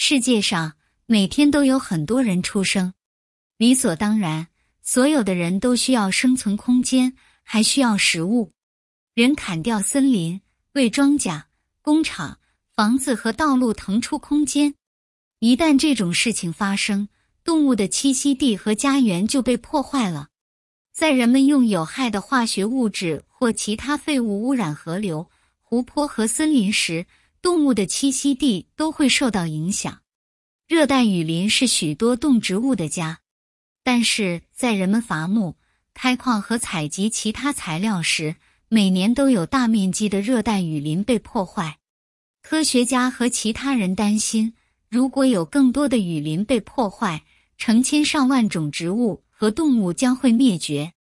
世界上每天都有很多人出生，理所当然，所有的人都需要生存空间，还需要食物。人砍掉森林，为庄稼、工厂、房子和道路腾出空间。一旦这种事情发生，动物的栖息地和家园就被破坏了。在人们用有害的化学物质或其他废物污染河流、湖泊和森林时，动物的栖息地都会受到影响。热带雨林是许多动植物的家，但是在人们伐木、开矿和采集其他材料时，每年都有大面积的热带雨林被破坏。科学家和其他人担心，如果有更多的雨林被破坏，成千上万种植物和动物将会灭绝。